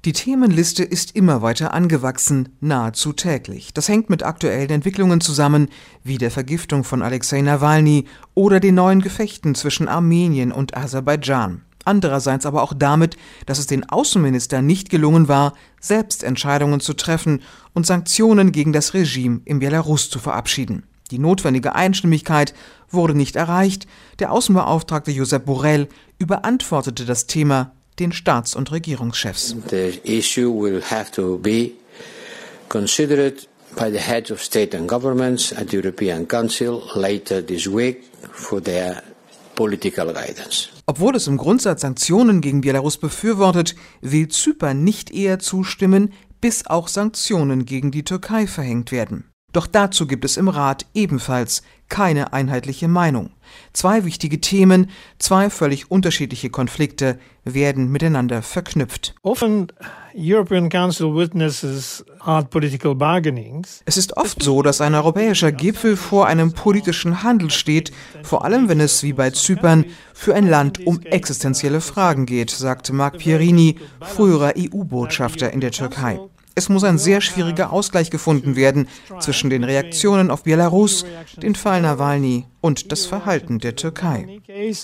Die Themenliste ist immer weiter angewachsen, nahezu täglich. Das hängt mit aktuellen Entwicklungen zusammen, wie der Vergiftung von Alexei Nawalny oder den neuen Gefechten zwischen Armenien und Aserbaidschan. Andererseits aber auch damit, dass es den Außenministern nicht gelungen war, selbst Entscheidungen zu treffen und Sanktionen gegen das Regime in Belarus zu verabschieden. Die notwendige Einstimmigkeit wurde nicht erreicht. Der Außenbeauftragte Josep Borrell überantwortete das Thema den Staats- und Regierungschefs. The issue will have to be considered by the heads of state and governments at the European Council later this week for their political guidance. Obwohl es im Grundsatz Sanktionen gegen Belarus befürwortet, will Zypern nicht eher zustimmen, bis auch Sanktionen gegen die Türkei verhängt werden. Doch dazu gibt es im Rat ebenfalls keine einheitliche Meinung. Zwei wichtige Themen, zwei völlig unterschiedliche Konflikte werden miteinander verknüpft. Often European Council witnesses hard political bargainings. Es ist oft so, dass ein europäischer Gipfel vor einem politischen Handel steht, vor allem wenn es, wie bei Zypern, für ein Land um existenzielle Fragen geht, sagte Marc Pierini, früherer EU-Botschafter in der Türkei. Es muss ein sehr schwieriger Ausgleich gefunden werden zwischen den Reaktionen auf Belarus, den Fall Nawalny und das Verhalten der Türkei.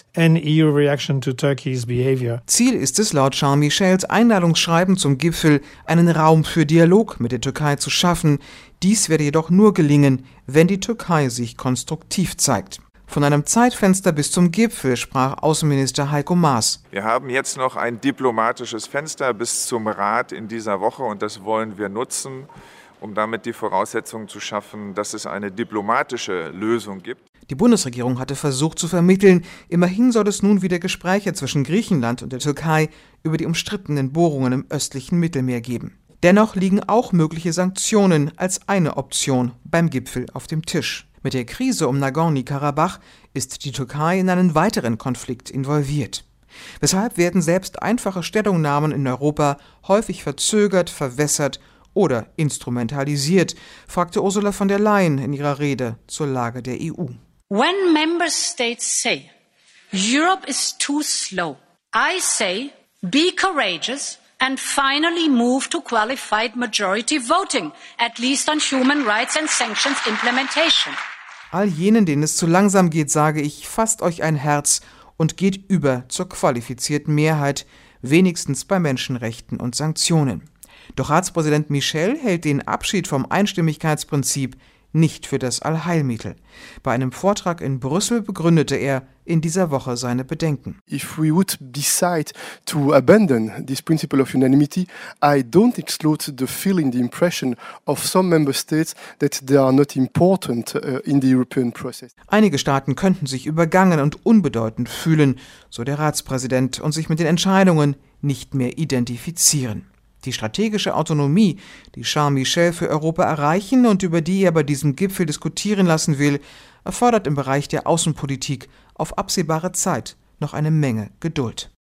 Ziel ist es, laut Charles Michels Einladungsschreiben zum Gipfel, einen Raum für Dialog mit der Türkei zu schaffen. Dies werde jedoch nur gelingen, wenn die Türkei sich konstruktiv zeigt. Von einem Zeitfenster bis zum Gipfel sprach Außenminister Heiko Maas. Wir haben jetzt noch ein diplomatisches Fenster bis zum Rat in dieser Woche und das wollen wir nutzen, um damit die Voraussetzungen zu schaffen, dass es eine diplomatische Lösung gibt. Die Bundesregierung hatte versucht zu vermitteln, immerhin soll es nun wieder Gespräche zwischen Griechenland und der Türkei über die umstrittenen Bohrungen im östlichen Mittelmeer geben. Dennoch liegen auch mögliche Sanktionen als eine Option beim Gipfel auf dem Tisch. Mit der Krise um Nagorny-Karabach ist die Türkei in einen weiteren Konflikt involviert. Weshalb werden selbst einfache Stellungnahmen in Europa häufig verzögert, verwässert oder instrumentalisiert, fragte Ursula von der Leyen in ihrer Rede zur Lage der EU. When member states say, Europe is too slow, I say, be courageous and finally move to qualified majority voting, at least on human rights and sanctions implementation. All jenen, denen es zu langsam geht, sage ich, fasst euch ein Herz und geht über zur qualifizierten Mehrheit, wenigstens bei Menschenrechten und Sanktionen. Doch Ratspräsident Michel hält den Abschied vom Einstimmigkeitsprinzip nicht für das Allheilmittel. Bei einem Vortrag in Brüssel begründete er in dieser Woche seine Bedenken. If we would decide to abandon this principle of unanimity, I don't exclude the feeling, the impression of some member states that they are not important in the European process. Einige Staaten könnten sich übergangen und unbedeutend fühlen, so der Ratspräsident, und sich mit den Entscheidungen nicht mehr identifizieren. Die strategische Autonomie, die Charles Michel für Europa erreichen und über die er bei diesem Gipfel diskutieren lassen will, erfordert im Bereich der Außenpolitik auf absehbare Zeit noch eine Menge Geduld.